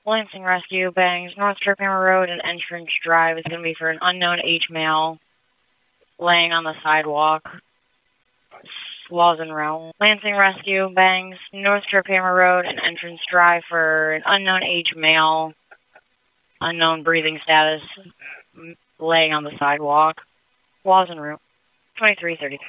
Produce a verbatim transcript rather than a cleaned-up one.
Lansing Rescue, Bangs, North Strip Hammer Road and Entrance Drive is going to be for an unknown age male laying on the sidewalk. Laws en route. Lansing Rescue, Bangs, North Strip Hammer Road and Entrance Drive for an unknown age male, unknown breathing status, laying on the sidewalk. Laws en route. twenty-three thirty-three.